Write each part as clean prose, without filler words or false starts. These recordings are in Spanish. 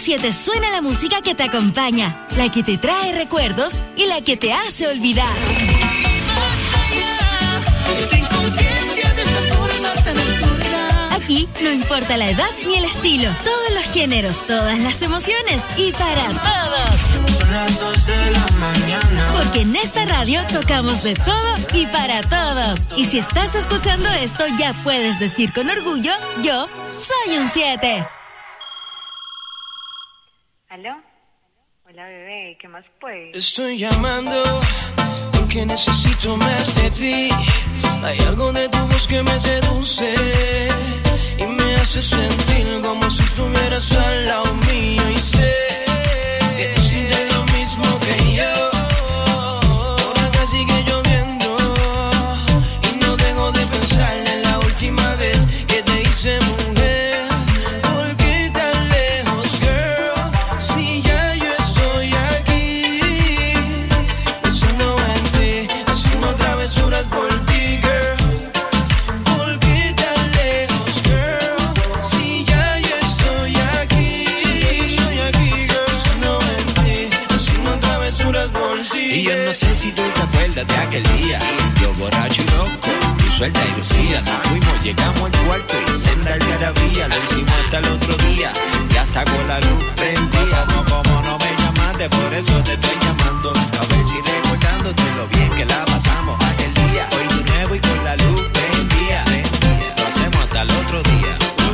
100.7 suena la música que te acompaña, la que te trae recuerdos y la que te hace olvidar. Aquí no importa la edad ni el estilo, todos los géneros, todas las emociones y para todos. Son las 2 de la mañana. Porque en esta radio tocamos de todo y para todos. Y si estás escuchando esto, ya puedes decir con orgullo, yo soy un 7. ¿Aló? Hola, bebé, ¿qué más pues? Estoy llamando porque necesito más de ti. Hay algo de tu voz que me seduce y me hace sentir como si estuvieras al lado mío. Y sé que tú sientes lo mismo que yo. Por acá sigue lloviendo y no dejo de pensar en la última vez que te hice mujer. ¿Por qué tan lejos, girl? Si ya yo estoy aquí, pensando en ti, haciendo travesuras por ti. Y yo no sé si tú te acuerdas de aquel día, yo borracho y loco, tú suelta y lucía. Nos fuimos, llegamos al cuarto y senda el algarabía. Lo hicimos hasta el otro día, ya está con la luz prendida. Como no me llamaste, por eso te estoy llamando. A ver si recordándote lo bien que la pasamos aquel día. Hoy de nuevo y con la luz prendida. Lo hacemos hasta el otro día.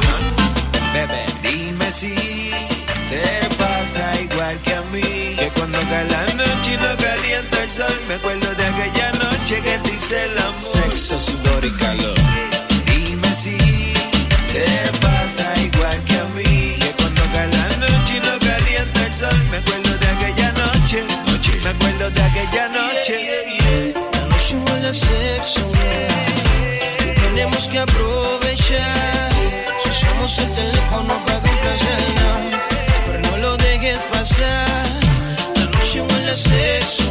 Bebé, dime si te pasa igual que a mí, que cuando cae la noche y no calienta el sol, me acuerdo de aquella noche que te hice el amor. Sexo, sudor y calor. Dime si te pasa igual que a mí, que cuando cae la noche y no calienta el sol, me acuerdo de aquella noche, me acuerdo de aquella noche. La noche huele a sexo, tenemos que aprovechar. Si usamos el teléfono para complacernos, pero no lo dejes pasar. La noche huele a sexo,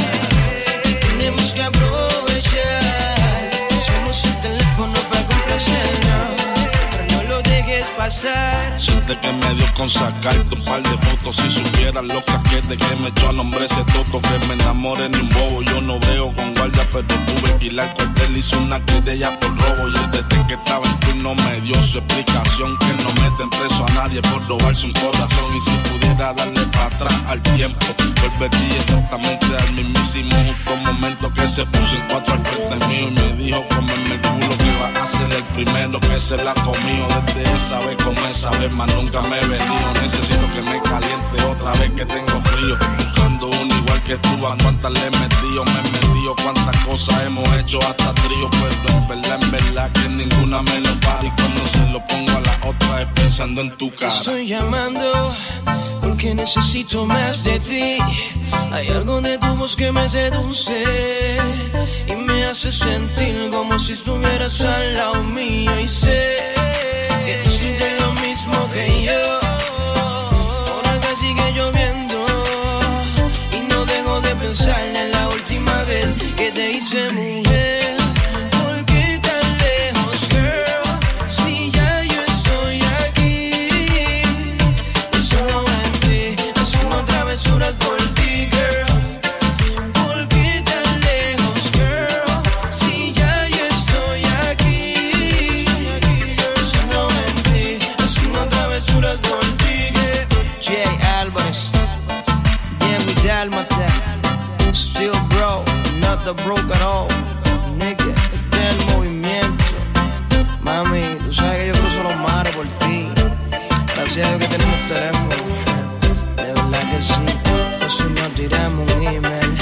tenemos que aprovechar. Usamos el teléfono para complacernos, pero no lo dejes pasar. Siente que me dio con sacarte un par de fotos. Si supieras los casquetes que me echó a nombre ese toto, que me enamore ni un bobo. Yo no veo con guardia, pero pude alquilar cuartel. Hizo una querella por robo y el desde que estaba en turno me dio su explicación, que no meten preso a nadie por robarse un corazón. Y si pudiera darle para atrás al tiempo, volvería exactamente al mismísimo justo momento que se puso en cuatro al frente mío y me dijo: cómeme el culo que va a ser el primero que se la comió. Desde esa vez con esa vez más nunca me he venido. Necesito que me caliente otra vez que tengo frío. Buscando uno igual que tú, a cuántas le he metido, cuántas cosas hemos hecho hasta trío. Pero en verdad que ninguna me lo para. Y cuando se lo pongo a la otra es pensando en tu cara. Estoy llamando porque necesito más de ti. Hay algo de tu voz que me seduce y me hace sentir como si estuvieras al lado mío. Y sé que tú sientes lo mismo que yo. Por acá sigue lloviendo y no dejo de pensar en la última vez que te hice mujer. ¿Por qué tan lejos, girl? Si ya yo estoy aquí, pensando en ti, haciendo travesuras por ti, girl. ¿Por qué tan lejos, girl? Si ya yo estoy aquí, pensando en ti, haciendo travesuras por ti, girl. Jay Álvarez, Jamie Dálmata, still bro, not the broke at all. Nigga, este es el movimiento. Mami, tú sabes que yo cruzo los mares por ti. Gracias a Dios que tenemos teléfono. De verdad que sí. Pues no tiramos un email.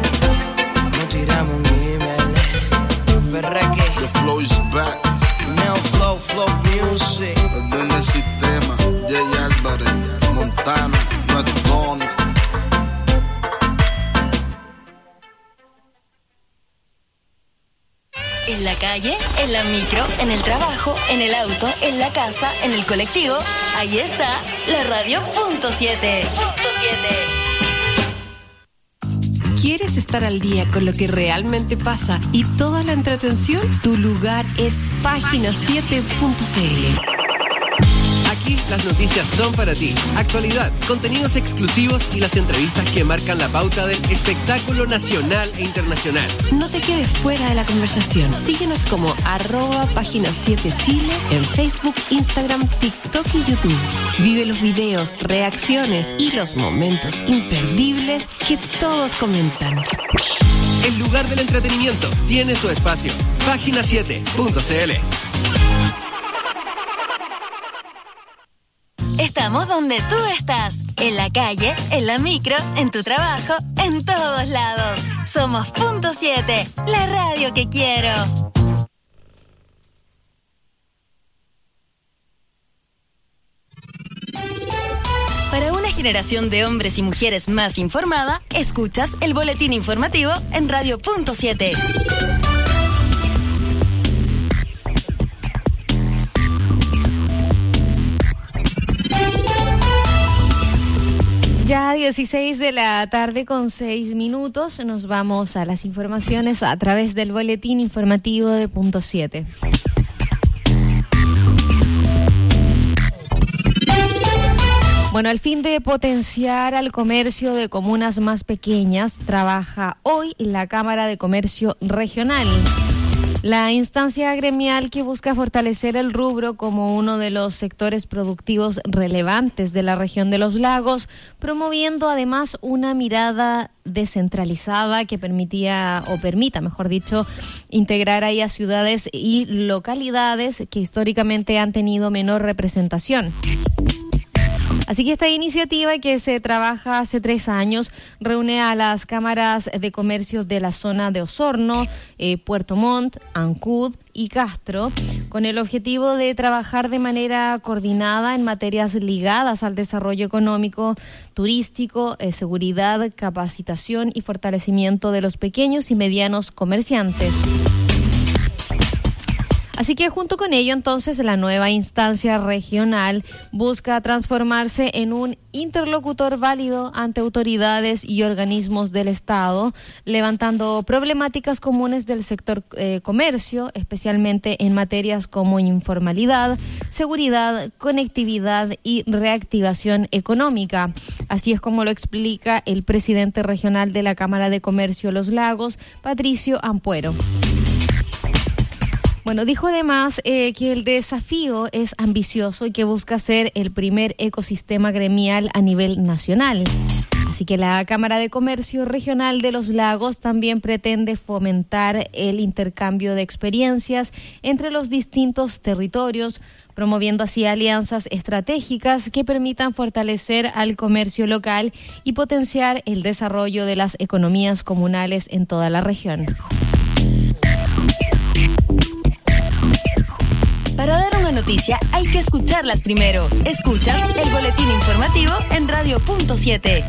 No tiramos un email. Perreque. The flow is back. Neo Flow, Flow Music. En el sistema, Jay Álvarez, Montana, Redstone. En la calle, en la micro, en el trabajo, en el auto, en la casa, en el colectivo. Ahí está la radio punto 7. ¿Quieres estar al día con lo que realmente pasa y toda la entretención? Tu lugar es Página7.cl. Aquí las noticias son para ti. Actualidad, contenidos exclusivos y las entrevistas que marcan la pauta del espectáculo nacional e internacional. No te quedes fuera de la conversación. Síguenos como @Página 7 Chile en Facebook, Instagram, TikTok y YouTube. Vive los videos, reacciones y los momentos imperdibles que todos comentan. El lugar del entretenimiento tiene su espacio. Página7.cl. Estamos donde tú estás, en la calle, en la micro, en tu trabajo, en todos lados. Somos Punto 7, la radio que quiero. Para una generación de hombres y mujeres más informada, escuchas el boletín informativo en Radio Punto 7. Ya 16 de la tarde con 6 minutos, nos vamos a las informaciones a través del boletín informativo de Punto 7. Bueno, al fin de potenciar al comercio de comunas más pequeñas, trabaja hoy la Cámara de Comercio Regional. La instancia gremial que busca fortalecer el rubro como uno de los sectores productivos relevantes de la región de los lagos, promoviendo además una mirada descentralizada que permita, mejor dicho, integrar ahí a ciudades y localidades que históricamente han tenido menor representación. Así que esta iniciativa, que se trabaja hace 3 años, reúne a las cámaras de comercio de la zona de Osorno, Puerto Montt, Ancud y Castro, con el objetivo de trabajar de manera coordinada en materias ligadas al desarrollo económico, turístico, seguridad, capacitación y fortalecimiento de los pequeños y medianos comerciantes. Así que junto con ello, entonces, la nueva instancia regional busca transformarse en un interlocutor válido ante autoridades y organismos del Estado, levantando problemáticas comunes del sector comercio, especialmente en materias como informalidad, seguridad, conectividad y reactivación económica. Así es como lo explica el presidente regional de la Cámara de Comercio Los Lagos, Patricio Ampuero. Bueno, dijo además que el desafío es ambicioso y que busca ser el primer ecosistema gremial a nivel nacional. Así que la Cámara de Comercio Regional de Los Lagos también pretende fomentar el intercambio de experiencias entre los distintos territorios, promoviendo así alianzas estratégicas que permitan fortalecer al comercio local y potenciar el desarrollo de las economías comunales en toda la región. Para dar una noticia hay que escucharlas primero. Escuchas el boletín informativo en Radio Punto 7.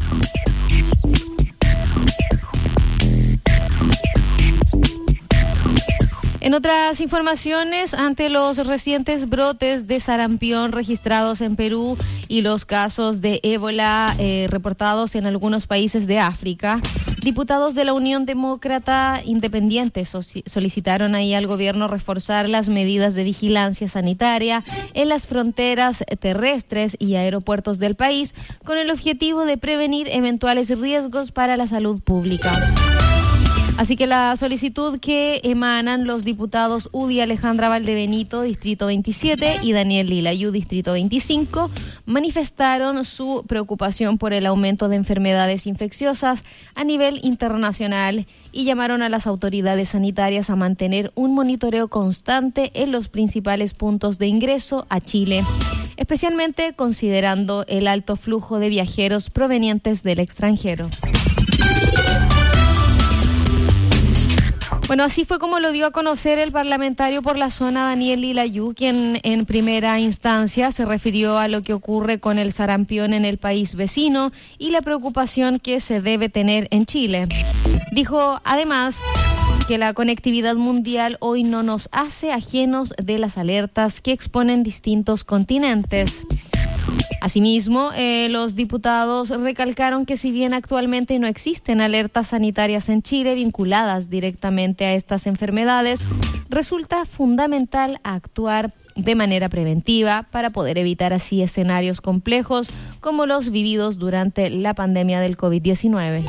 En otras informaciones, ante los recientes brotes de sarampión registrados en Perú y los casos de ébola reportados en algunos países de África, diputados de la Unión Demócrata Independiente solicitaron ahí al gobierno reforzar las medidas de vigilancia sanitaria en las fronteras terrestres y aeropuertos del país, con el objetivo de prevenir eventuales riesgos para la salud pública. Así que la solicitud que emanan los diputados Udi Alejandra Valdebenito, Distrito 27, y Daniel Lilayú, Distrito 25, manifestaron su preocupación por el aumento de enfermedades infecciosas a nivel internacional y llamaron a las autoridades sanitarias a mantener un monitoreo constante en los principales puntos de ingreso a Chile, especialmente considerando el alto flujo de viajeros provenientes del extranjero. Bueno, así fue como lo dio a conocer el parlamentario por la zona Daniel Lilayú, quien en primera instancia se refirió a lo que ocurre con el sarampión en el país vecino y la preocupación que se debe tener en Chile. Dijo además que la conectividad mundial hoy no nos hace ajenos de las alertas que exponen distintos continentes. Asimismo, los diputados recalcaron que si bien actualmente no existen alertas sanitarias en Chile vinculadas directamente a estas enfermedades, resulta fundamental actuar de manera preventiva para poder evitar así escenarios complejos como los vividos durante la pandemia del COVID-19.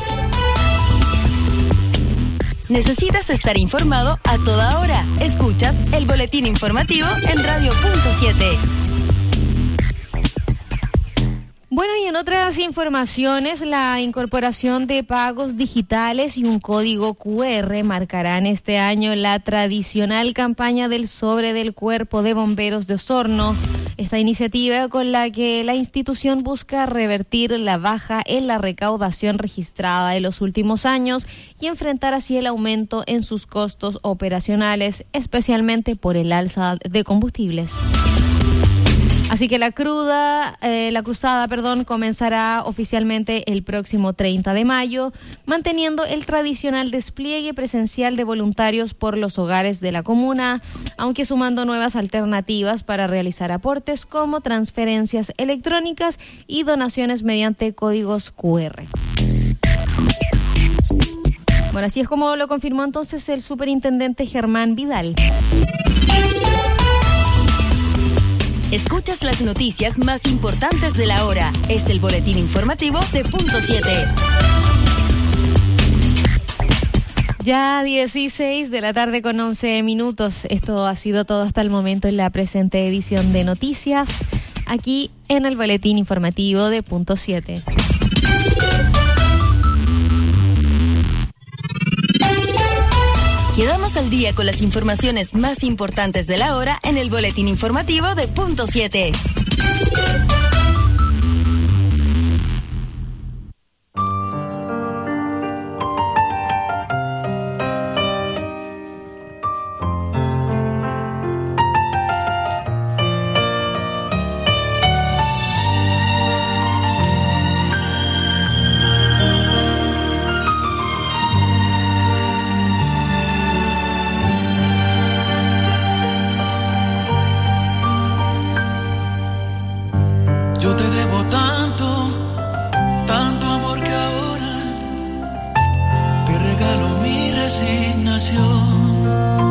¿Necesitas estar informado a toda hora? Escuchas el boletín informativo en Radio Punto 7. Bueno, y en otras informaciones, la incorporación de pagos digitales y un código QR marcarán este año la tradicional campaña del sobre del Cuerpo de Bomberos de Osorno. Esta iniciativa con la que la institución busca revertir la baja en la recaudación registrada en los últimos años y enfrentar así el aumento en sus costos operacionales, especialmente por el alza de combustibles. Así que la cruzada, comenzará oficialmente el próximo 30 de mayo, manteniendo el tradicional despliegue presencial de voluntarios por los hogares de la comuna, aunque sumando nuevas alternativas para realizar aportes como transferencias electrónicas y donaciones mediante códigos QR. Bueno, así es como lo confirmó entonces el superintendente Germán Vidal. Escuchas las noticias más importantes de la hora. Es el boletín informativo de Punto 7. Ya 16 de la tarde con 11 minutos. Esto ha sido todo hasta el momento en la presente edición de noticias, aquí en el boletín informativo de Punto 7. Quedamos al día con las informaciones más importantes de la hora en el boletín informativo de Punto 7. Yo te debo tanto, tanto amor que ahora te regalo mi resignación.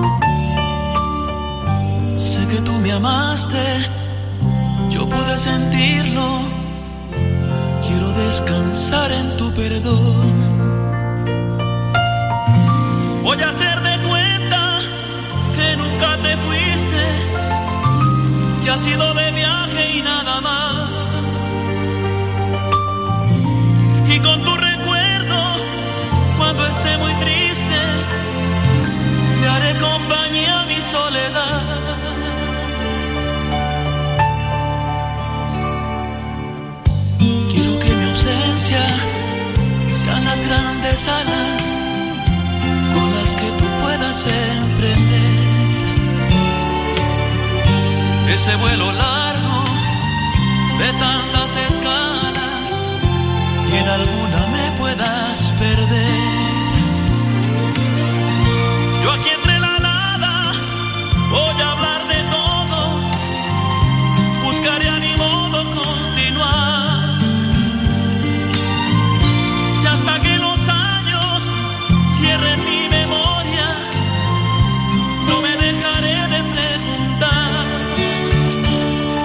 Sé que tú me amaste, yo pude sentirlo. Quiero descansar en tu perdón. Voy a hacer de cuenta que nunca te fuiste, que has ido de viaje y nada más. Y con tu recuerdo, cuando esté muy triste, le haré compañía a mi soledad. Quiero que mi ausencia sean las grandes alas con las que tú puedas emprender ese vuelo largo de tantas escalas y en alguna me puedas perder. Yo aquí entre la nada voy a hablar de todo, buscaré a mi modo continuar y hasta que los años cierren mi memoria no me dejaré de preguntar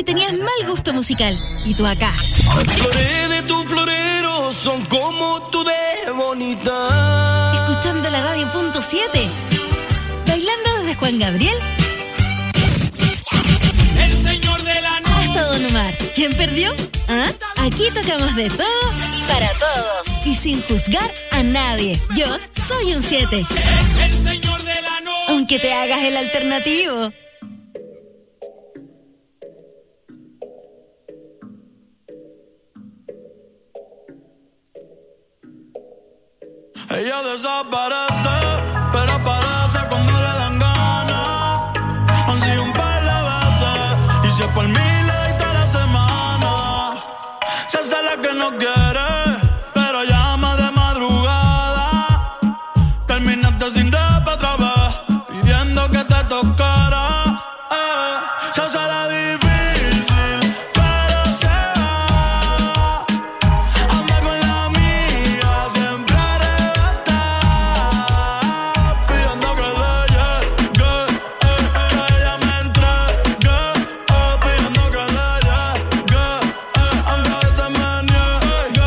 que tenías mal gusto musical. Y tú acá. Las flores de tu florero son como tú de bonita. Escuchando la radio .7. Bailando desde Juan Gabriel. El señor de la noche. Hasta Don Omar. ¿Quién perdió? ¿Ah? Aquí tocamos de todo para todos. Y sin juzgar a nadie. Yo soy un 7. El señor de la noche. Aunque te hagas el alternativo. Ella desaparece, pero aparece cuando le dan ganas. Han sido un par de veces, y si es por mí le doy toda la semana. Se hace la que no quiere, pero llama de madrugada. Terminaste sin rap otra vez, pidiendo que te tocara. Se hace la difícil, pero se va. Anda con la amiga, siempre arrebata, pidiendo que le llegue, que ella me entregue, pidiendo que le llegue, aunque a veces me niegue.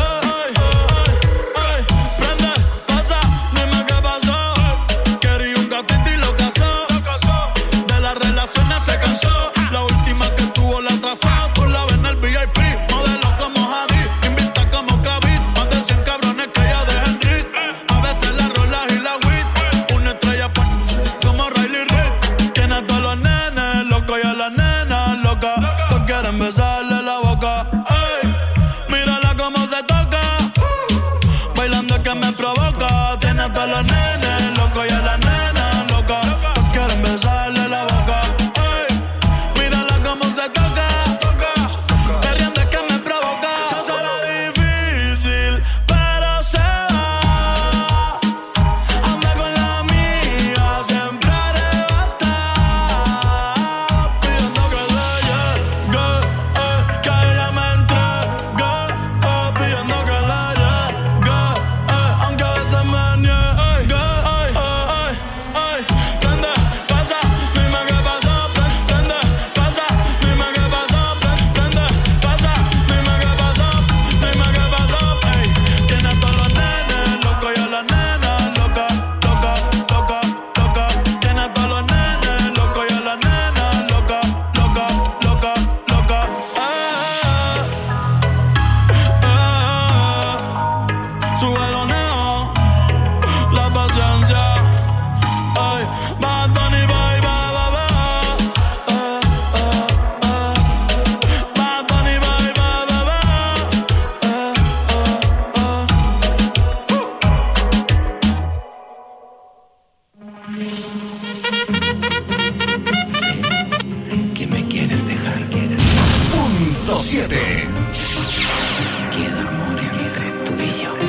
Prende, pasa, dime qué pasó. Quería un gatito y lo casó. De las relaciones se cansó. La última que tuvo la atrasó. Tú la ves en el VIP, modelo como Javi, invita como Kavit. Más de 100 cabrones que ella deja en rit. A veces la rola y la weed. Una estrella como Riley Reid. Tiene a todos los nenes locos y a las nenas locas. Todos quieren besarle la boca. Ey, mírala cómo se toca. Bailando es que me provoca. Tiene a todos los nenes locos y a las nenas locas. Todos quieren besarle la boca. Ey, mírala cómo se toca. Perreando es que me provoca. Se hace la difícil, pero se va. Anda con la amiga, siempre arrebata, pidiendo que le llegue, que ella me entregue, pidiendo que le llegue, aunque a veces me niegue. Prende, pasa, dime qué pasó. Prende, pasa, dime qué pasó. Prende, pasa, dime qué pasó. Dime qué pasó. Ey, tiene a todos los nenes locos y a las nenas locas. Loca, loca, loca. Tiene a todos los nenes locos y a las nenas locas. Loca, loca, loca. Súbelo, neo, la paciencia. Ay, Bad Bunny, bye, bye, bye, bye. Bad Bunny, bye, bye, bye, Sé que me quieres dejar. Punto 7. Queda amor entre tú y yo.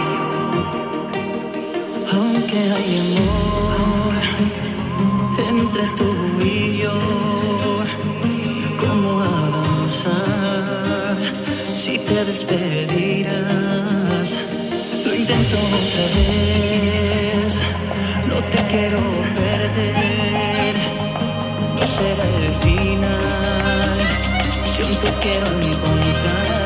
Aunque hay amor entre tú y yo, ¿cómo avanzar si te despedirás? Lo intento otra vez, no te quiero perder. No será el final, si aún te quiero encontrar.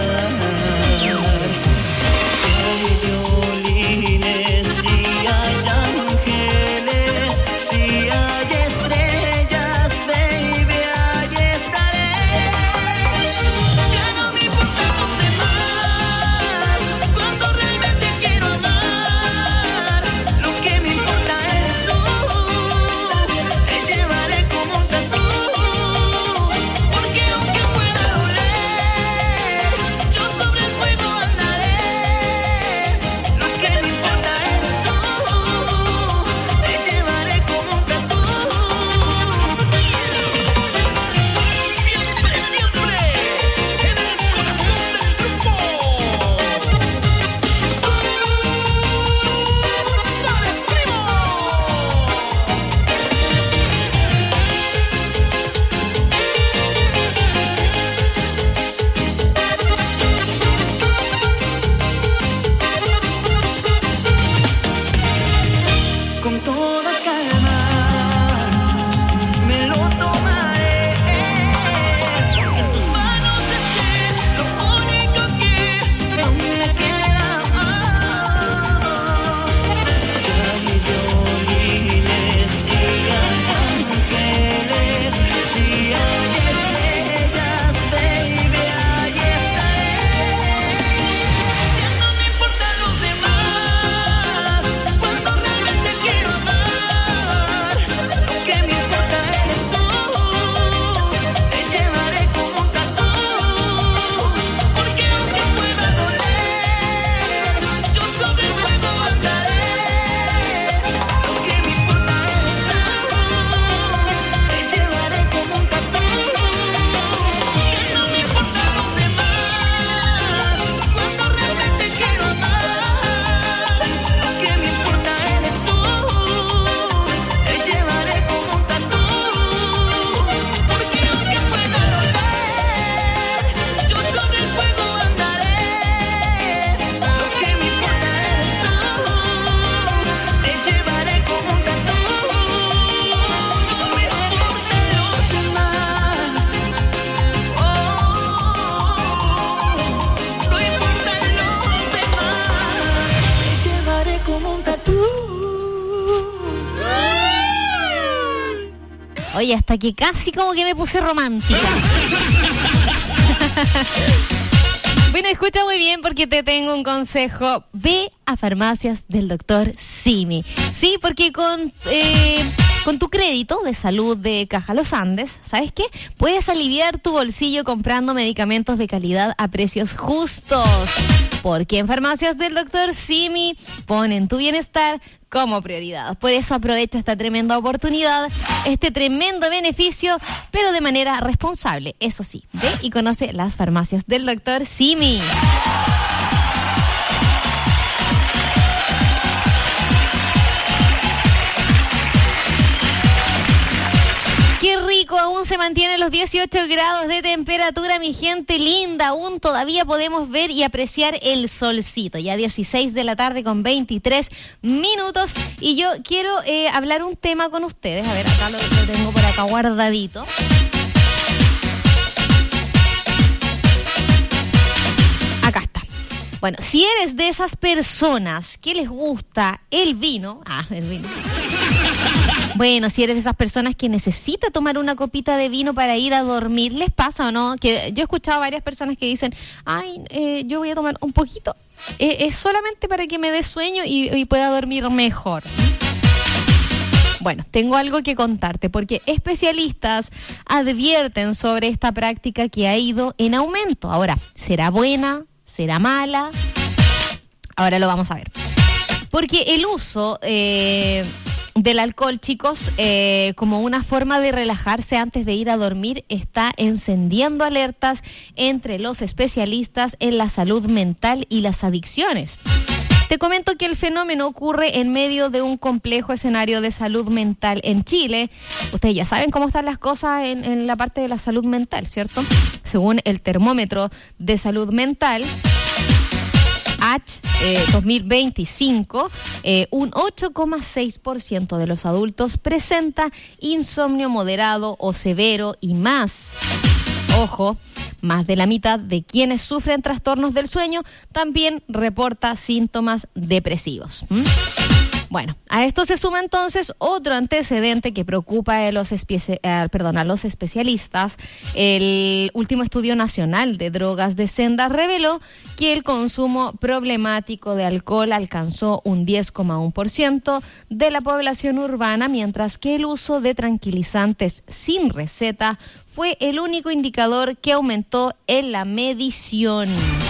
Si hay violines, si hay ángeles, si hay estrellas, baby, ahí estaré. Ya no me importa los demás, cuando realmente quiero amar. Lo que me importa eres tú, te llevaré como un tatú. Porque aunque pueda doler, Oye, hasta que casi como que me puse romántica. Bueno, escucha muy bien porque te tengo un consejo. Ve a farmacias del doctor Simi. Sí, porque con tu crédito de salud de Caja Los Andes, ¿sabes qué? Puedes aliviar tu bolsillo comprando medicamentos de calidad a precios justos. Porque en farmacias del doctor Simi ponen tu bienestar como prioridad. Por eso aprovecha esta tremenda oportunidad, este tremendo beneficio, pero de manera responsable. Eso sí, ve y conoce las farmacias del doctor Simi. ¡Qué rico! Aún se mantienen los 18 grados de temperatura, mi gente linda. Aún todavía podemos ver y apreciar el solcito. Ya 16 de la tarde con 23 minutos. Y yo quiero hablar un tema con ustedes. A ver, acá lo tengo por acá guardadito. Acá está. Bueno, si eres de esas personas que les gusta el vino... el vino... Bueno, si eres de esas personas que necesita tomar una copita de vino para ir a dormir, ¿les pasa o no? Que yo he escuchado a varias personas que dicen, yo voy a tomar un poquito, es solamente para que me dé sueño y pueda dormir mejor. Bueno, tengo algo que contarte, porque especialistas advierten sobre esta práctica que ha ido en aumento. Ahora, ¿será buena? ¿Será mala? Ahora lo vamos a ver. Porque el uso del alcohol, chicos, como una forma de relajarse antes de ir a dormir, está encendiendo alertas entre los especialistas en la salud mental y las adicciones. Te comento que el fenómeno ocurre en medio de un complejo escenario de salud mental en Chile. Ustedes ya saben cómo están las cosas en la parte de la salud mental, ¿cierto? Según el termómetro de salud mental, 2025, un 8,6% de los adultos presenta insomnio moderado o severo y más. Ojo, más de la mitad de quienes sufren trastornos del sueño también reporta síntomas depresivos. Bueno, a esto se suma entonces otro antecedente que preocupa a los especialistas. El último estudio nacional de drogas de Senda reveló que el consumo problemático de alcohol alcanzó un 10,1% de la población urbana, mientras que el uso de tranquilizantes sin receta fue el único indicador que aumentó en la medición.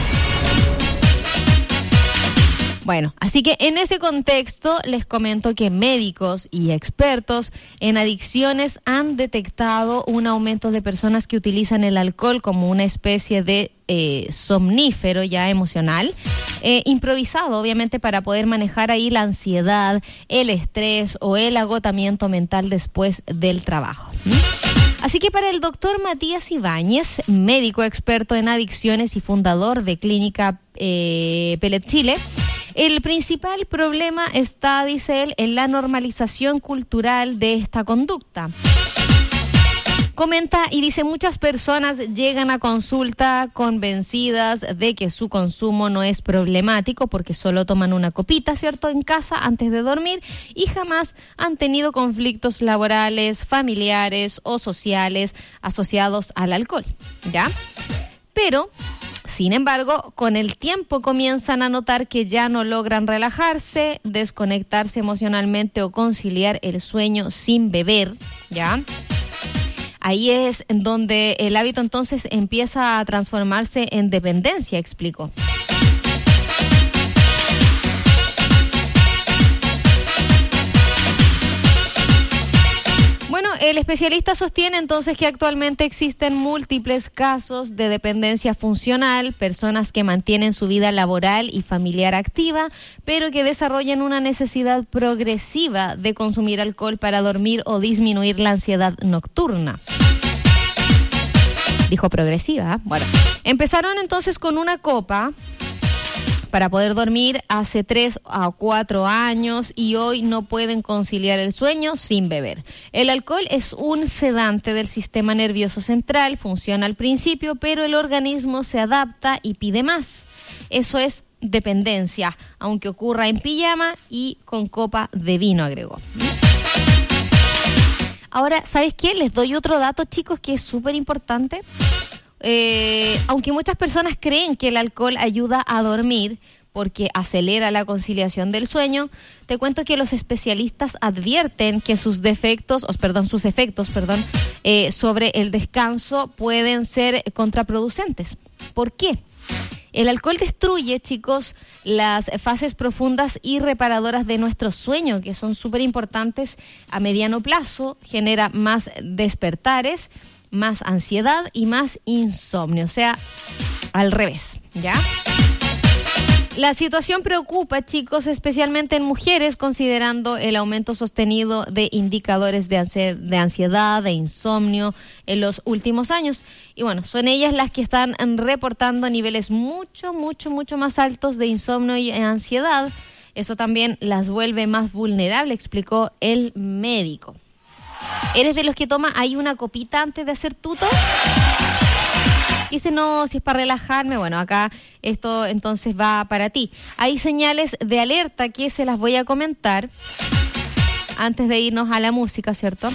Bueno, así que en ese contexto les comento que médicos y expertos en adicciones han detectado un aumento de personas que utilizan el alcohol como una especie de somnífero ya emocional, improvisado obviamente para poder manejar ahí la ansiedad, el estrés o el agotamiento mental después del trabajo. Así que para el doctor Matías Ibáñez, médico experto en adicciones y fundador de Clínica Pellet Chile, el principal problema está, dice él, en la normalización cultural de esta conducta. Comenta y dice, muchas personas llegan a consulta convencidas de que su consumo no es problemático porque solo toman una copita, ¿cierto?, en casa antes de dormir y jamás han tenido conflictos laborales, familiares o sociales asociados al alcohol, ¿ya? Pero, sin embargo, con el tiempo comienzan a notar que ya no logran relajarse, desconectarse emocionalmente o conciliar el sueño sin beber, ¿ya? Ahí es en donde el hábito entonces empieza a transformarse en dependencia, explicó. Bueno, el especialista sostiene entonces que actualmente existen múltiples casos de dependencia funcional, personas que mantienen su vida laboral y familiar activa, pero que desarrollan una necesidad progresiva de consumir alcohol para dormir o disminuir la ansiedad nocturna. Dijo progresiva. Bueno, empezaron entonces con una copa para poder dormir hace 3 a 4 años y hoy no pueden conciliar el sueño sin beber. El alcohol es un sedante del sistema nervioso central, funciona al principio, pero el organismo se adapta y pide más. Eso es dependencia, aunque ocurra en pijama y con copa de vino, agregó. Ahora, ¿sabes qué? Les doy otro dato, chicos, que es súper importante. Aunque muchas personas creen que el alcohol ayuda a dormir porque acelera la conciliación del sueño, te cuento que los especialistas advierten que sus efectos sobre el descanso pueden ser contraproducentes. ¿Por qué? El alcohol destruye, chicos, las fases profundas y reparadoras de nuestro sueño, que son súper importantes a mediano plazo, genera más despertares, más ansiedad y más insomnio, o sea, al revés, ¿ya? La situación preocupa, chicos, especialmente en mujeres, considerando el aumento sostenido de indicadores de ansiedad, de insomnio en los últimos años. Y bueno, son ellas las que están reportando niveles mucho más altos de insomnio y ansiedad. Eso también las vuelve más vulnerables, explicó el médico. ¿Eres de los que toma ahí una copita antes de hacer tuto? Dice, no, si es para relajarme, bueno, acá esto entonces va para ti. Hay señales de alerta que se las voy a comentar antes de irnos a la música, ¿cierto?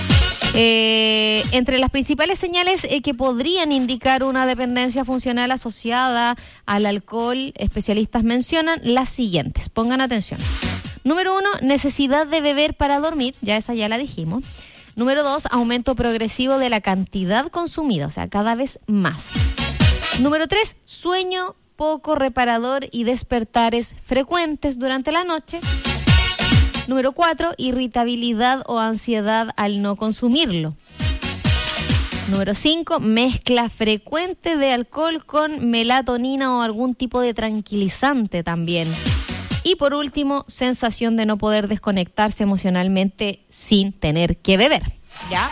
Entre las principales señales que podrían indicar una dependencia funcional asociada al alcohol, especialistas mencionan las siguientes. Pongan atención. Número 1, necesidad de beber para dormir, ya esa ya la dijimos. Número 2, aumento progresivo de la cantidad consumida, o sea, cada vez más. Número 3, sueño poco reparador y despertares frecuentes durante la noche. Número 4, irritabilidad o ansiedad al no consumirlo. Número 5, mezcla frecuente de alcohol con melatonina o algún tipo de tranquilizante también. Y por último, sensación de no poder desconectarse emocionalmente sin tener que beber, ¿ya?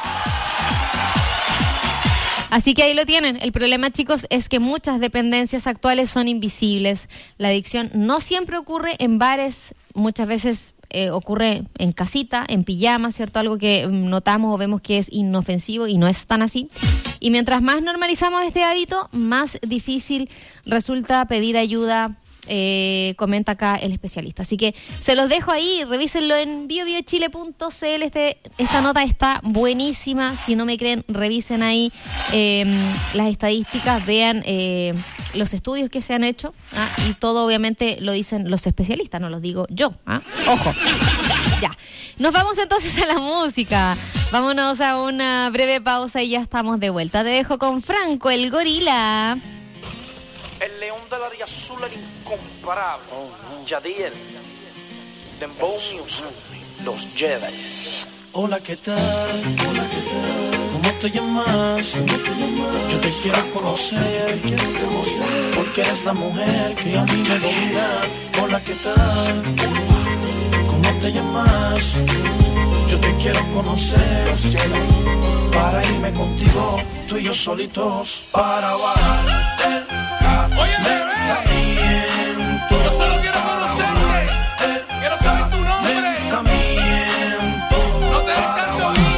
Así que ahí lo tienen. El problema, chicos, es que muchas dependencias actuales son invisibles. La adicción no siempre ocurre en bares, muchas veces ocurre en casita, en pijama, ¿cierto? Algo que notamos o vemos que es inofensivo y no es tan así. Y mientras más normalizamos este hábito, más difícil resulta pedir ayuda, comenta acá el especialista. Así que se los dejo ahí, revísenlo en biobiochile.cl. Esta nota está buenísima. Si no me creen, revisen ahí las estadísticas, vean los estudios que se han hecho, y todo obviamente lo dicen los especialistas, no los digo yo. Ojo. Ya. Nos vamos entonces a la música. Vámonos a una breve pausa y ya estamos de vuelta. Te dejo con Franco, el gorila. El león de la área azul, el incomparable. Yadiel, Dembow Music, los Jedi. Hola, ¿qué tal? ¿Cómo te llamas? Yo te quiero conocer, porque eres la mujer que a mí me domina. Hola, ¿qué tal? ¿Cómo te llamas? Yo te quiero conocer, para irme contigo, tú y yo solitos, para bajar el calentamiento. Yo solo quiero conocerte, quiero saber tu nombre. No te descanto bien.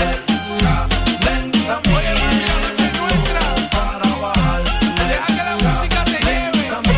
Oye, mami, la noche es nuestra. Deja que la música te lleve.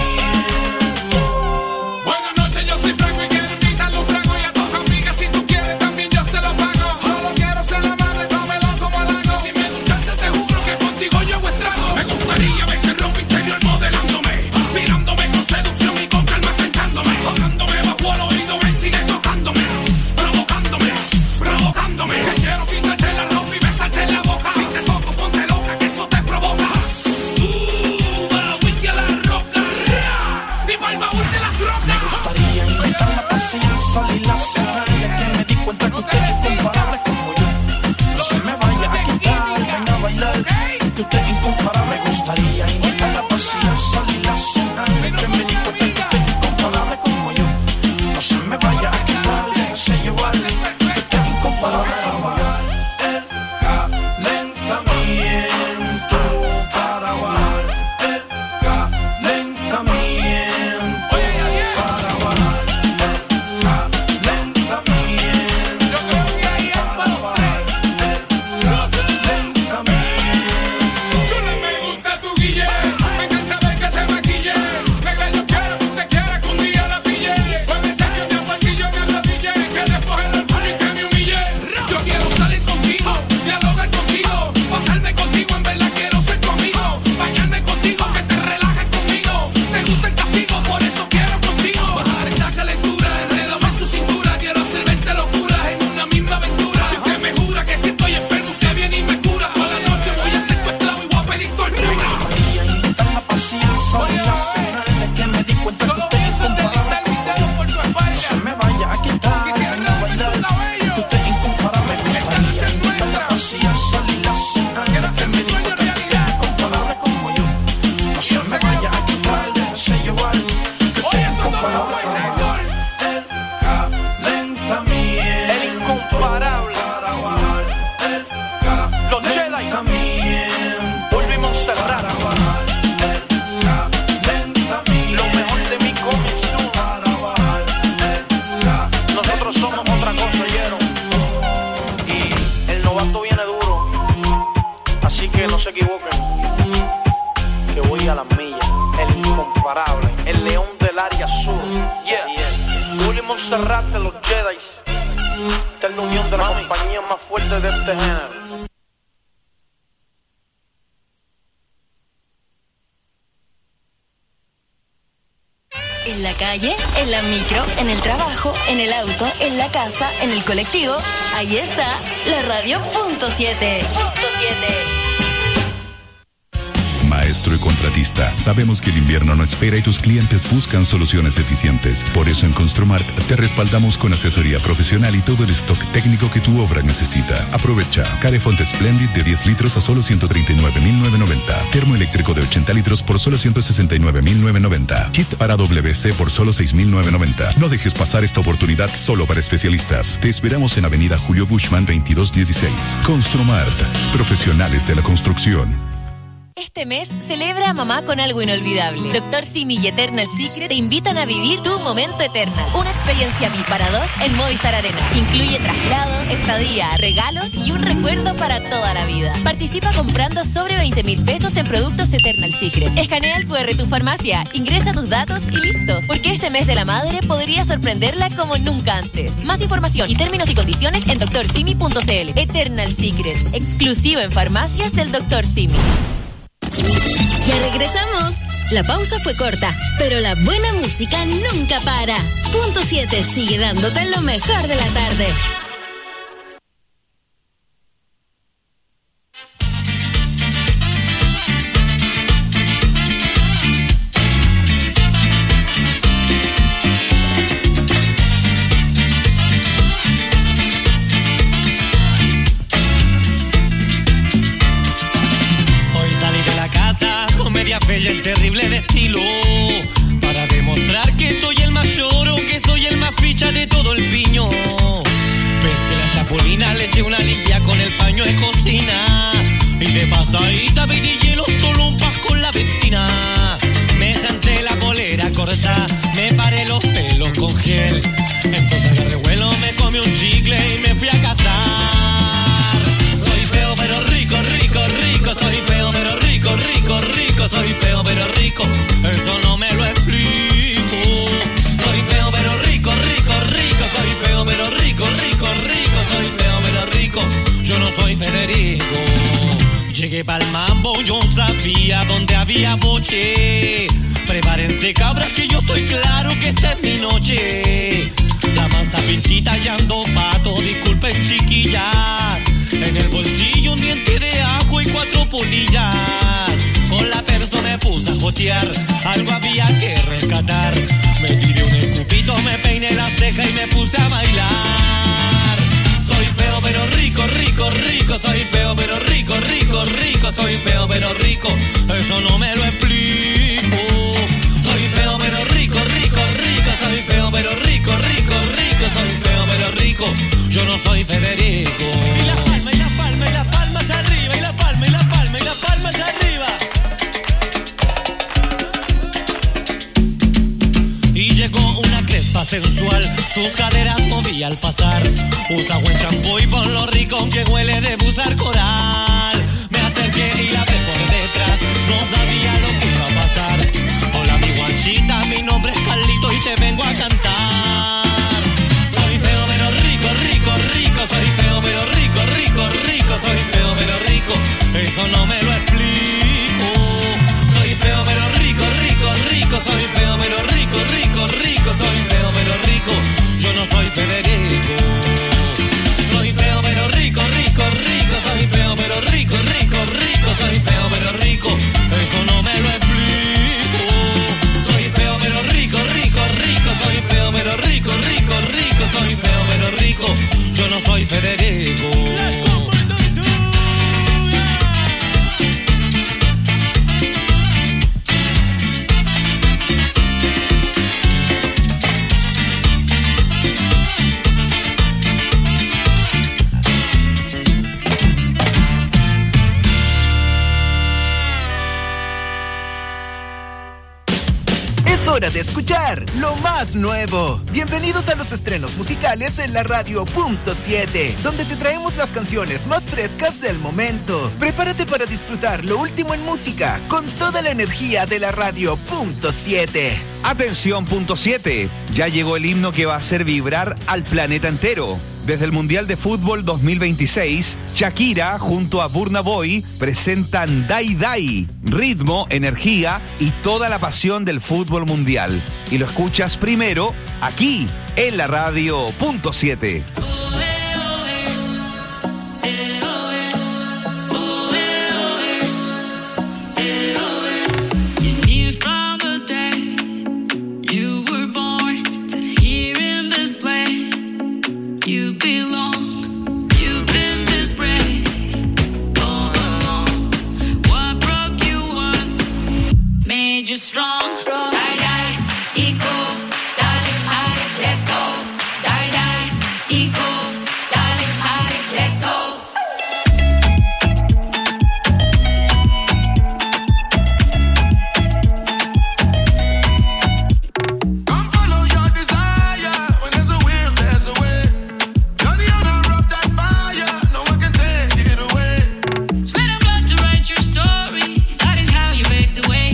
Buenas noches, yo soy Franco y quiero invitarle un trago y a tus amigas. Si tú quieres también yo se lo pago. Solo quiero ser la madre, tómelo como halago. Si me duchase te juro que contigo yo hago estrago. Me gustaría verte en ropa interior modelándome, mirándome con seducción y con calma tentándome, hablándome bajo el oído, me sigue tocándome, provocándome. Que quiero quitarte la ropa y besarte en la boca. Si te toco ponte loca, que eso te provoca. Wiki a la roca y pa'l baúl de las drogas. Me gustaría inventar la paciencia y la cena, ya que me di cuenta que usted es incomparable como yo. No se me vaya a quitar, ven a bailar, que usted es incomparable. Me gustaría inventar la paciencia y la cena, ya que me di cuenta que usted es incomparable como yo. No se me vaya a quitar, déjese llevar, que usted es incomparable. Para bajar el calentamiento, para bajar el calentamiento, para bajar el calentamiento. león del área sur. Willy Monserrate, los Jedi. Esta es la unión de la compañía más fuerte de este género. En la calle, en la micro, en el trabajo, en el auto, en la casa, en el colectivo. Ahí está la radio punto 7. Maestro y contratista, sabemos que el invierno no espera y tus clientes buscan soluciones eficientes. Por eso en Construmart te respaldamos con asesoría profesional y todo el stock técnico que tu obra necesita. Aprovecha Carefont Splendid de 10 litros a solo 139.990. Termoeléctrico de 80 litros por solo 169.990. Kit para WC por solo 6.990. No dejes pasar esta oportunidad solo para especialistas. Te esperamos en Avenida Julio Bushman 2216. Construmart, profesionales de la construcción. Este mes celebra a mamá con algo inolvidable. Dr. Simi y Eternal Secret te invitan a vivir tu momento Eternal. Una experiencia VIP para dos en Movistar Arena. Incluye traslados, estadía, regalos y un recuerdo para toda la vida. Participa comprando sobre 20.000 pesos en productos Eternal Secret. Escanea el QR de tu farmacia, ingresa tus datos y listo. Porque este mes de la madre podría sorprenderla como nunca antes. Más información y términos y condiciones en drsimi.cl. Eternal Secret, exclusivo en farmacias del Dr. Simi. Ya regresamos. La pausa fue corta, pero la buena música nunca para. Punto 7 sigue dándote lo mejor de la tarde. Bella, el terrible de estilo, para demostrar que soy el mayor o que soy el más ficha de todo el piño. Ves que la chapulina le eché una limpia con el paño de cocina y de pasadita vi hielos tolompas con la vecina. Me chanté la polera corta, me paré los pelos con gel, entonces agarré vuelo, me comí un chicle y me fui a casar. Soy feo pero rico, rico, rico, soy feo pero rico, rico, rico, soy feo pero rico, eso no me lo explico. Soy feo pero rico, rico, rico, soy feo pero rico, rico, rico, soy feo pero rico, yo no soy Federico. Llegué pa'l mambo, yo sabía dónde había boche. Prepárense cabras que yo estoy claro que esta es mi noche. La mansa pintita y ando pato, disculpen chiquillas. En el bolsillo un diente de ajo y 4 polillas. Con la persona me puse a jotear, algo había que rescatar. Me tiré un escupito, me peiné la ceja y me puse a bailar. Soy feo pero rico, rico, rico, soy feo pero rico, rico, rico, soy feo pero rico, eso no me lo explico. Soy feo pero rico, rico, rico, soy feo pero rico, rico, rico, soy feo pero rico, yo no soy Federico. Y la palma, y la palma, y la palma hacia arriba, y la palma, y la palma, y la palma hacia arriba. Y llegó una crespa sensual, sus caderas movía al pasar. Usa buen champú y por lo rico que huele de usar coral. Me acerqué y la ve por detrás, no sabía lo que iba a pasar. Hola mi guachita, mi nombre es Carlito y te vengo a cantar. Soy feo pero rico, rico, rico, soy feo pero rico, rico, rico, soy feo pero rico, eso no me lo explico. Soy feo pero rico, rico, rico, soy feo pero rico, rico, rico, soy feo pero rico, yo no soy Federico. Soy feo pero rico, rico, rico, soy feo pero rico, rico, rico, soy feo pero rico, eso no me lo explico. Soy feo pero rico, rico, rico, soy feo pero rico, rico, rico, soy feo pero rico, yo no soy Federico. hora de escuchar lo más nuevo. Bienvenidos a los estrenos musicales en la radio Punto 7, donde te traemos las canciones más frescas del momento. Prepárate para disfrutar lo último en música con toda la energía de la radio Punto 7. Atención Punto 7, ya llegó el himno que va a hacer vibrar al planeta entero. Desde el Mundial de Fútbol 2026, Shakira junto a Burna Boy presentan Dai Dai, ritmo, energía y toda la pasión del fútbol mundial. Y lo escuchas primero aquí en la radio Punto 7. Strong. Die, die, equal, darling, I, let's go. Die, die, equal, darling, I, let's go. Come follow your desire. When there's a will, there's a way. You're the owner of that fire. No one can take it away. Sweat and blood to write your story. That is how you pave the way.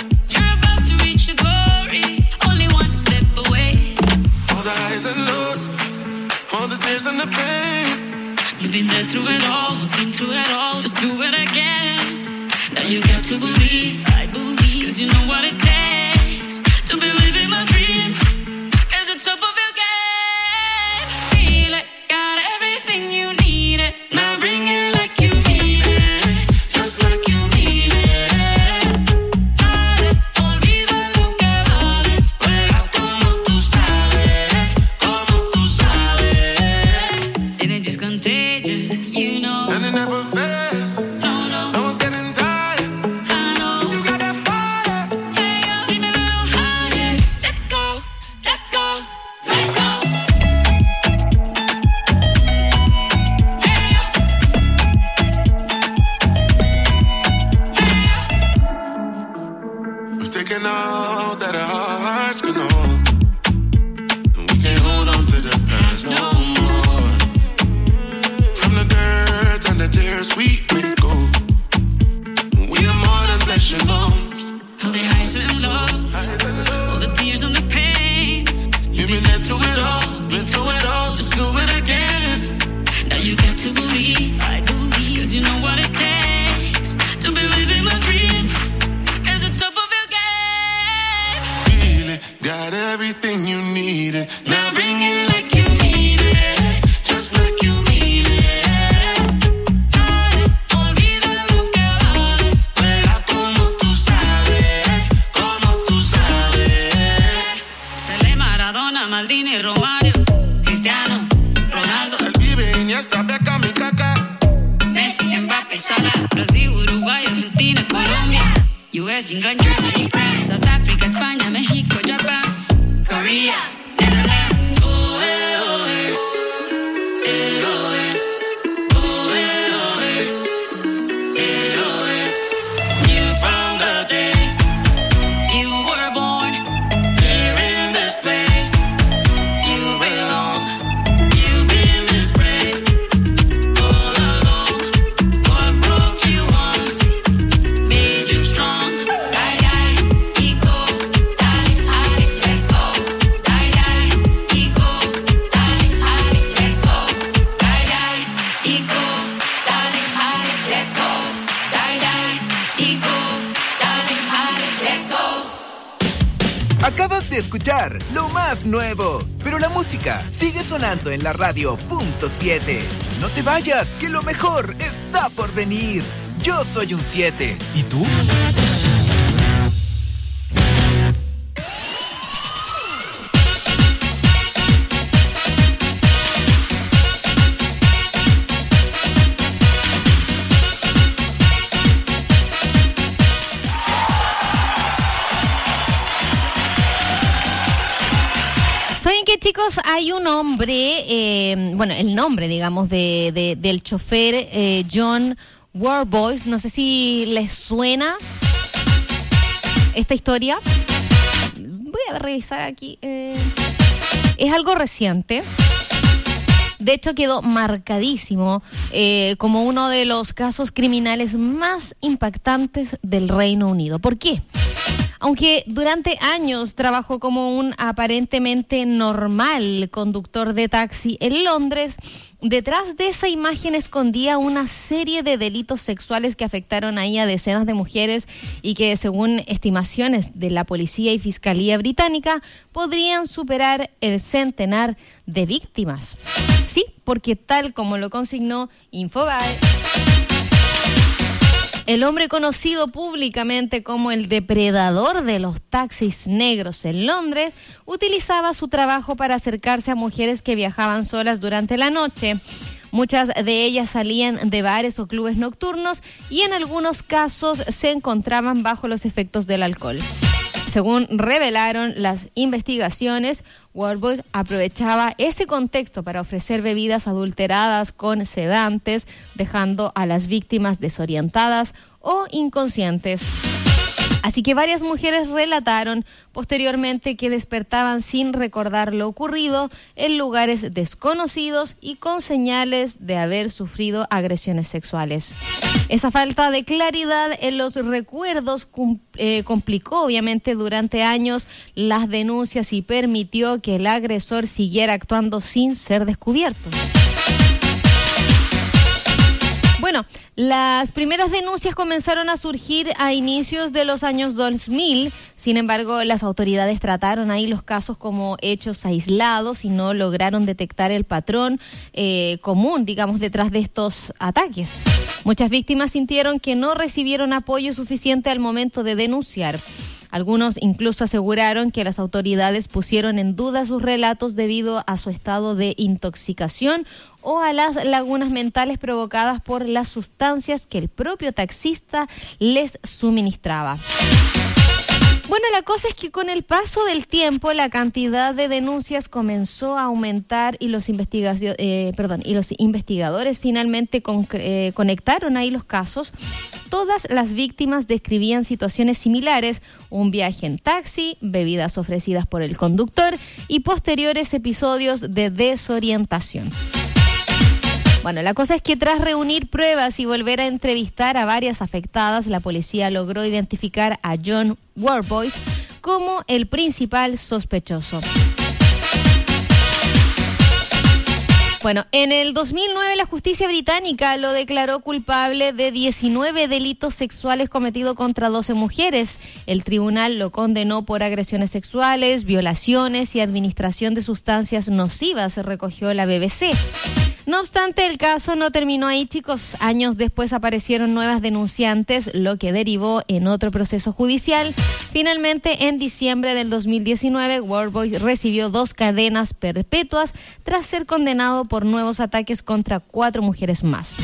And the pain. You've been there through it all, been through it all. Just do it again. Now you got to believe, I believe, 'cause you know what it takes to believe in my dream. At the top of your game, feel it, got everything you need it. Now bring it like you need it, just like you need it. Dale, olvida lo que vale, juega como tú sabes, como tú sabes. Just contagious, you know. And it never fails. No, no. No one's getting tired. I know. You got that fire. Hey, yo, give me a little higher. Let's go, let's go, let's go. Hey, yo. Hey, yo. We've taken all that our hearts can hold. And we can't hold on to the past no more. And the tears we may go. We are more than flesh and bones. All the highs and lows, all the tears and the pain. You've been there through it all, been through it all. Just do it again. Now you got to believe, I believe, 'cause you know what it takes to believe in my dream. At the top of your game, feel it, got everything you needed. Now bring it like you need it, just like you need it. Maldini, Romario, Cristiano, Ronaldo. El Vive, Iniesta, Beckham y Kaká. Messi, Mbappé, Salah. Brasil, Uruguay, Argentina, Colombia. US, England, Germany, France, South Africa, España, México, Japan, Korea, Netherlands. Oh, eh, oh, eh. Eh, oh, eh. Oh, eh, oh, eh. Eh, oh, eh. Knew from the day you were born here in this place. Acabas de escuchar lo más nuevo, pero la música sigue sonando en la radio Punto 7. No te vayas, que lo mejor está por venir. Yo soy un 7. ¿Y tú? ¿Saben qué, chicos? Hay un hombre, bueno, el nombre, digamos, del chofer John Worboys. No sé si les suena esta historia. Voy voy a revisar aquí. Es algo reciente. De hecho, quedó marcadísimo como uno de los casos criminales más impactantes del Reino Unido. ¿Por qué? Aunque durante años trabajó como un aparentemente normal conductor de taxi en Londres, detrás de esa imagen escondía una serie de delitos sexuales que afectaron ahí a decenas de mujeres y que, según estimaciones de la policía y fiscalía británica, podrían superar el centenar de víctimas. Sí, porque tal como lo consignó Infobae, el hombre conocido públicamente como el depredador de los taxis negros en Londres utilizaba su trabajo para acercarse a mujeres que viajaban solas durante la noche. Muchas de ellas salían de bares o clubes nocturnos y en algunos casos se encontraban bajo los efectos del alcohol. Según revelaron las investigaciones, Worboys aprovechaba ese contexto para ofrecer bebidas adulteradas con sedantes, dejando a las víctimas desorientadas o inconscientes. Así que varias mujeres relataron posteriormente que despertaban sin recordar lo ocurrido en lugares desconocidos y con señales de haber sufrido agresiones sexuales. Esa falta de claridad en los recuerdos complicó obviamente durante años las denuncias y permitió que el agresor siguiera actuando sin ser descubierto. Bueno, las primeras denuncias comenzaron a surgir a inicios de los años 2000. Sin embargo, las autoridades trataron ahí los casos como hechos aislados y no lograron detectar el patrón común, digamos, detrás de estos ataques. Muchas víctimas sintieron que no recibieron apoyo suficiente al momento de denunciar. Algunos incluso aseguraron que las autoridades pusieron en duda sus relatos debido a su estado de intoxicación o a las lagunas mentales provocadas por las sustancias que el propio taxista les suministraba. Bueno, la cosa es que con el paso del tiempo la cantidad de denuncias comenzó a aumentar y los investigadores finalmente conectaron ahí los casos. Todas las víctimas describían situaciones similares: un viaje en taxi, bebidas ofrecidas por el conductor y posteriores episodios de desorientación. Bueno, la cosa es que tras reunir pruebas y volver a entrevistar a varias afectadas, la policía logró identificar a John Worboys como el principal sospechoso. Bueno, en el 2009 la justicia británica lo declaró culpable de 19 delitos sexuales cometidos contra 12 mujeres. El tribunal lo condenó por agresiones sexuales, violaciones y administración de sustancias nocivas, recogió la BBC. No obstante, el caso no terminó ahí, chicos. Años después aparecieron nuevas denunciantes, lo que derivó en otro proceso judicial. Finalmente, en diciembre del 2019, Worboys recibió 2 cadenas perpetuas tras ser condenado por nuevos ataques contra 4 mujeres más.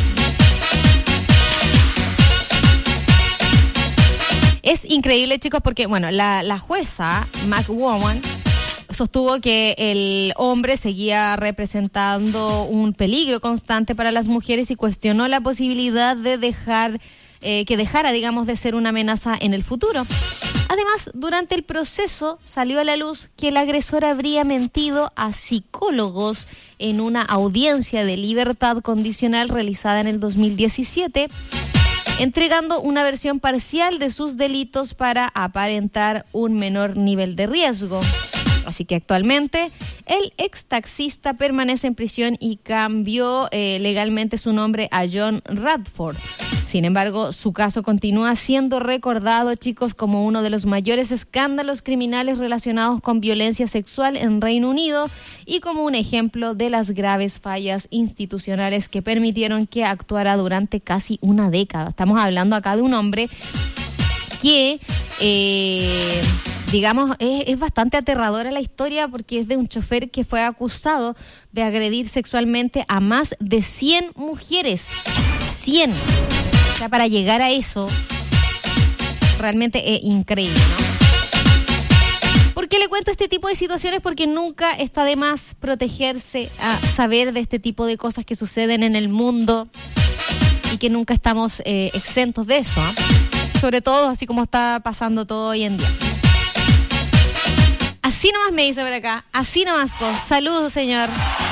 Es increíble, chicos, porque bueno, la jueza McWowan sostuvo que el hombre seguía representando un peligro constante para las mujeres y cuestionó la posibilidad de que dejara, digamos, de ser una amenaza en el futuro. Además, durante el proceso salió a la luz que el agresor habría mentido a psicólogos en una audiencia de libertad condicional realizada en el 2017, entregando una versión parcial de sus delitos para aparentar un menor nivel de riesgo. Así que actualmente el ex taxista permanece en prisión y cambió legalmente su nombre a John Radford. Sin embargo, su caso continúa siendo recordado, chicos, como uno de los mayores escándalos criminales relacionados con violencia sexual en Reino Unido y como un ejemplo de las graves fallas institucionales que permitieron que actuara durante casi una década. Estamos hablando acá de un hombre que digamos, es bastante aterradora la historia porque es de un chofer que fue acusado de agredir sexualmente a más de 100 mujeres. 100. O sea, para llegar a eso, realmente es increíble, ¿no? ¿Por qué le cuento este tipo de situaciones? Porque nunca está de más protegerse a saber de este tipo de cosas que suceden en el mundo y que nunca estamos exentos de eso, ¿eh? Sobre todo así como está pasando todo hoy en día. Así nomás me dice por acá. Así nomás, pues. Saludos, señor.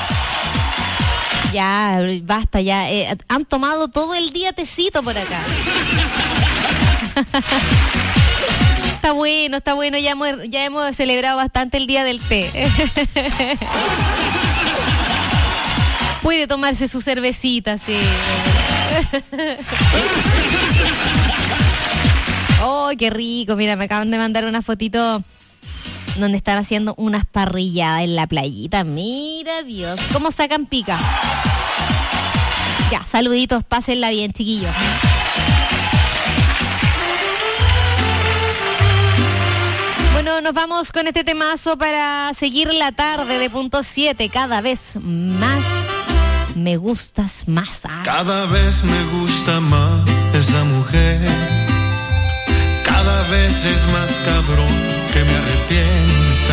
Ya, basta, ya. Han tomado todo el día tecito por acá. Está bueno. Ya hemos celebrado bastante el día del té. Puede tomarse su cervecita, sí. Oh, qué rico. Mira, me acaban de mandar una fotito donde están haciendo unas parrilladas en la playita. Mira, Dios, cómo sacan pica. Ya, saluditos, pásenla bien, chiquillos. Bueno, nos vamos con este temazo para seguir la tarde de punto 7. Cada vez más me gustas más. Cada vez me gusta más esa mujer. Cada vez es más cabrón que me arrepienta.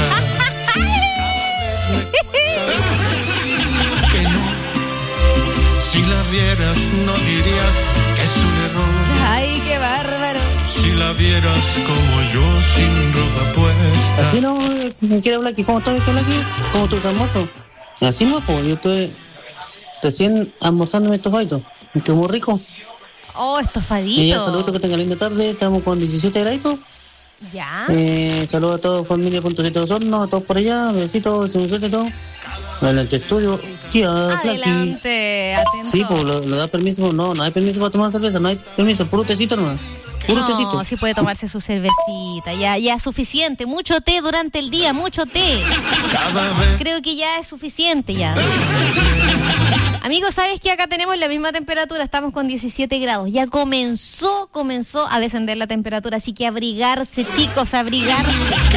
Que no. Si la vieras no dirías que es un error. Ay, qué bárbaro. Si la vieras como yo sin ropa puesta. Aquí no quiere hablar aquí. ¿Cómo estás aquí? ¿Cómo tú estás almuerzo? Así no, pues yo estoy recién almorzándome estos faitos. Estoy muy rico. Oh, estofadito. Y ya, saludos, que tengan linda tarde. Estamos con 17 graditos. Ya. Saludos a toda familia .7 Osorno, a todos por allá. Besitos, se me suelte todo. Adelante, estudio. Tía, adelante, atento. Sí, pues lo da permiso. No hay permiso para tomar cerveza. No hay permiso, puro tecito nomás. No, sí puede tomarse su cervecita. Ya suficiente. Mucho té durante el día, mucho té. Creo que ya es suficiente ya. Amigos, ¿sabes que acá tenemos la misma temperatura? Estamos con 17 grados. Ya comenzó a descender la temperatura. Así que abrigarse, chicos, abrigarse.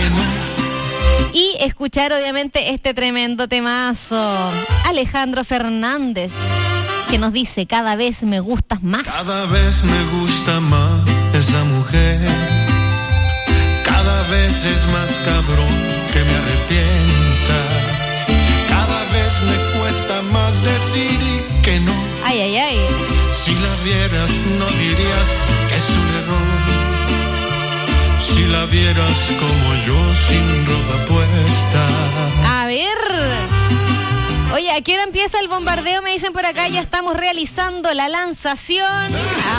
Y escuchar, obviamente, este tremendo temazo. Alejandro Fernández, que nos dice: cada vez me gustas más. Cada vez me gusta más esa mujer. Cada vez es más cabrón que me arrepienta. Cada vez me cuesta más decir que no. Ay. Si la vieras no dirías que es un error. Si la vieras como yo sin ropa puesta. A ver. Oye, ¿a qué hora empieza el bombardeo? Me dicen por acá, ya estamos realizando la lanzación.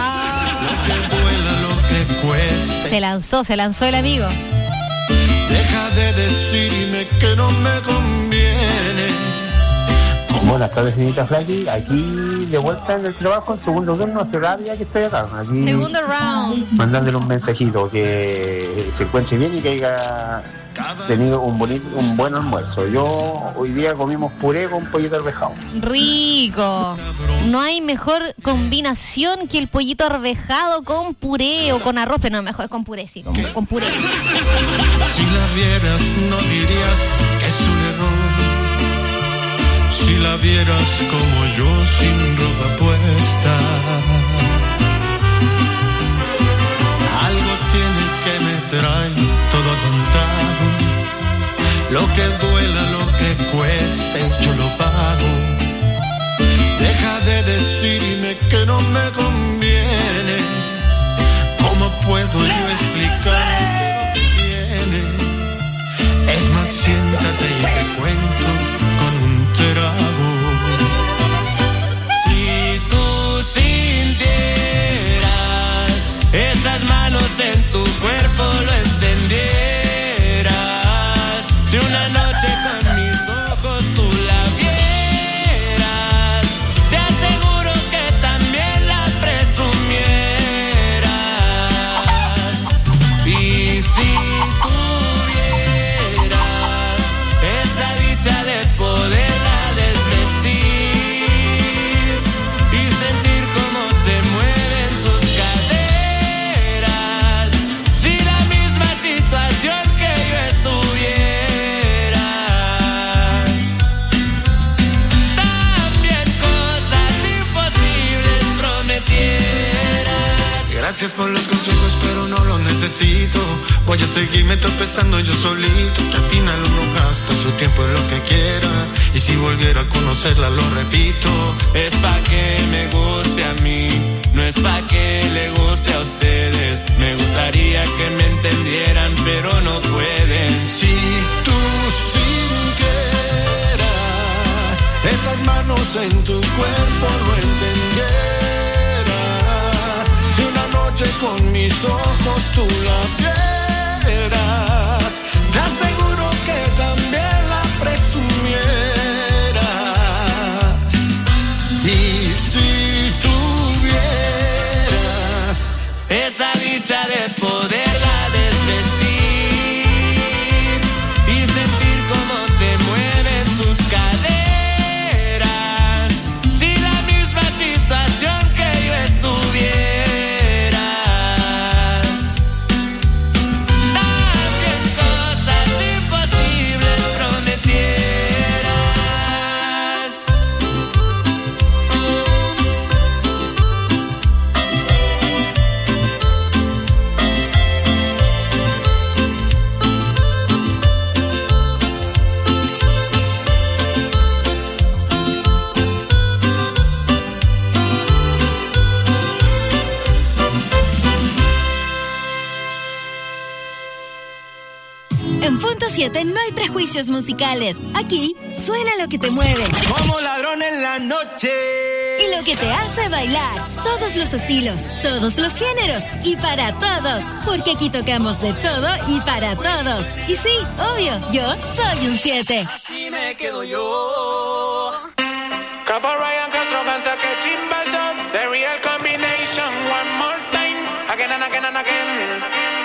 Se lanzó el amigo. Deja de decirme que no me conviene. Buenas tardes, señorita Flaky. Aquí de vuelta en el trabajo, en segundo turno, hace rabia que estoy acá. Aquí segundo round. Mandándole un mensajito que se encuentre bien y que haya tenido un buen almuerzo. Yo hoy día comimos puré con pollito arvejado. Rico. No hay mejor combinación que el pollito arvejado con puré o con arroz, pero no, mejor con puré, sí, con puré. Si la vieras no dirías que es un error. Si la vieras como yo sin ropa puesta. Algo tiene que me trae todo atontado. Lo que duela, lo que cueste, yo lo pago. Deja de decirme que no me conviene. ¿Cómo puedo yo explicar lo que viene? Es más, siéntate y te cuento con un trago. Si tú sintieras esas manos en tu cuerpo, lo entendieras. Si una noche con mis ojos tú la vieras, te aseguro que también la presumieras. Y si tuvieras esa dicha de poderla desvestir y sentir cómo se mueven sus caderas, si la misma situación que yo estuviera, también cosas imposibles prometieras. Gracias por los consejos, pero no los necesito. Voy a seguirme tropezando yo solito, que al final uno gasta su tiempo en lo que quiera. Y si volviera a conocerla, lo repito. Es pa' que me guste a mí, no es pa' que le guste a ustedes. Me gustaría que me entendieran, pero no pueden. Si tú en tu cuerpo no entendieras. Si una noche con mis ojos tú la vieras, te aseguro que también la presumieras. Y si tuvieras esa dicha de poderla desvestir y sentir cómo se mueven sus caderas, si la misma situación que yo estuvieras, también cosas imposibles prometieras. En Punto 7 no hay prejuicios musicales. Aquí suena lo que te mueve. Como ladrón en la noche. Y lo que te hace bailar. Todos los estilos, todos los géneros y para todos. Porque aquí tocamos de todo y para todos. Y sí, obvio, yo soy un 7. Así me quedo yo. Capo Ryan Castro cansa que chimba shot. The real combination. One more time. Again and again and again.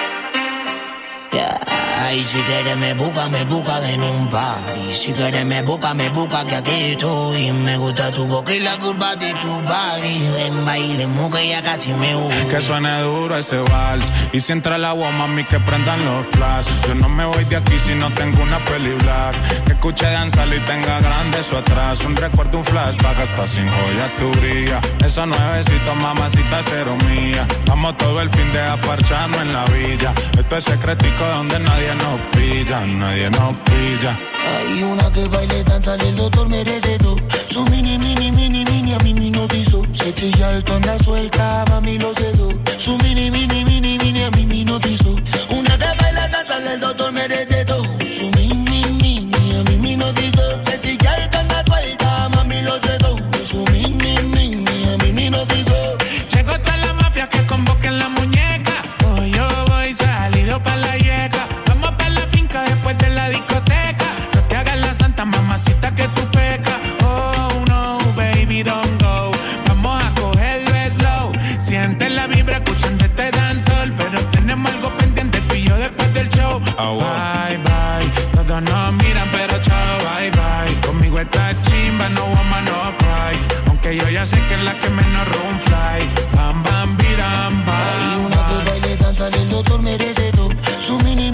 Ay, si quieres me busca en un party. Si quieres me busca que aquí estoy. Me gusta tu boca y la curva de tu body. Ven, bailemos que ya casi me voy. Que suene duro ese vals. Y si entra el agua, mami, que prendan los flash. Yo no me voy de aquí si no tengo una peli black. Que escuche danzar y tenga grande eso atrás. Un recuerdo, un flashback, hasta sin joya tu brilla. Esos nuevecitos, mamacita, cero mía. Vamos todo el fin de aparcharnos en la villa. Esto es secretico donde nadie nos pilla, nadie nos pilla. Hay una que baile, danza, el doctor me recetó. Su mini, a mí me notizó. Se chilla alto, anda suelta, mami lo cedo. Su mini, a mí me notizó. Una que baila, danza, el doctor me recetó. Su mini, a mí me notizó. Se chilla alto, anda suelta, mami lo cedo. Su mini, a mí me notizó. Llegó hasta la mafia que convoquen la muñeca. Hoy yo voy salido pa' la yeca. Vamos pa' la finca después de la discoteca. No te hagas la santa mamacita que tú pecas. Oh no, baby, don't go. Vamos a cogerlo slow. Siente la vibra escuchando este dancehall. Pero tenemos algo pendiente tú y yo después del show. Bye, bye. Todos nos miran pero chao, bye, bye. Conmigo esta chimba, no woman, no cry. Aunque yo ya sé que es la que menos room fly. Bam, bam, biram, bam. Hay una que baile, danza, el doctor me recetó. Su mini, a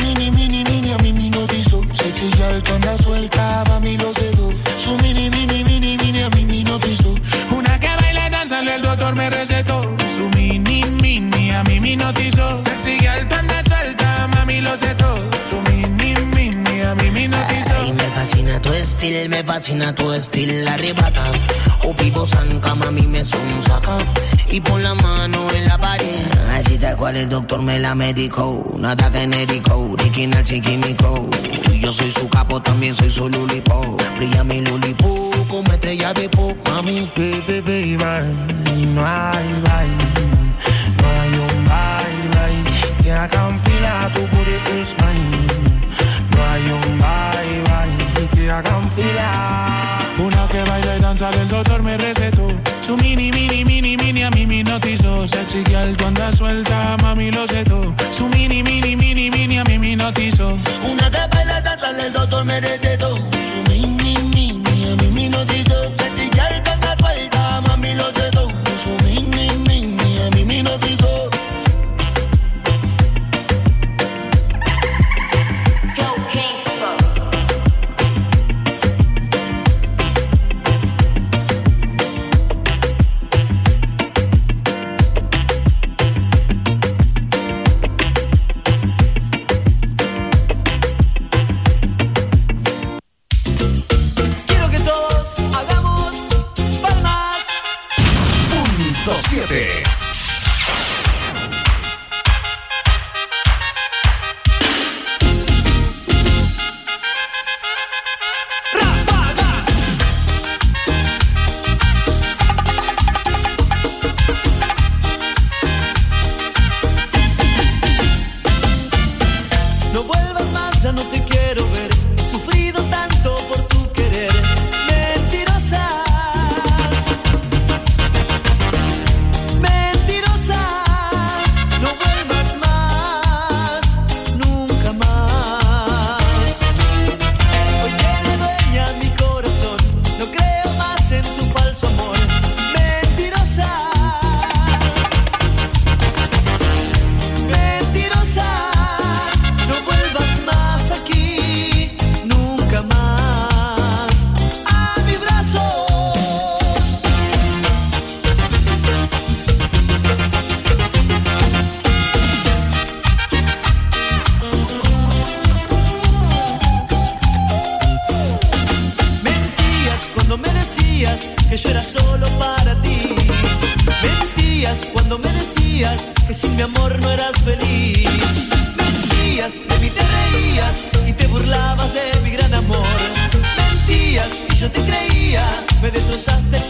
mí me notizó. Se chilla alto, anda suelta, mami lo cedo. Su mini, a mí me notizó. Una que baila, danza, el doctor me recetó. Su mini, a mí me notizó. Sexy y alto, anda suelta, mami lo cedo. Su mini, a mí me notizó. Ay, me fascina tu estilo, arrebata. O pipo zanca, mami me sonsaca. Y pon la mano en la pared. Así tal cual el doctor me la medicó. Nada genérico, original sin químico. Yo soy su capo, también soy su lulipo. Brilla mi lulipo como estrella de pop. Mami, baby, no hay baile. No hay un baile que haga un fila, tu booty is mine. No hay un baile que haga un fila. Una que baila y danza, el doctor me recetó. Su mini, a mí me notizó. Sexy que alto, anda suelta, mami lo cedo. Su mini, a mí me notizó. Una que baila, danza, el doctor me recetó. Su mini, a mí me notizó. Sexy que alto, anda suelta, mami lo cedo. Su mini, a mí me notizó. Quiero que todos hagan que yo era solo para ti. Mentías cuando me decías que sin mi amor no eras feliz. Mentías, de mí te reías y te burlabas de mi gran amor. Mentías y yo te creía, me destrozaste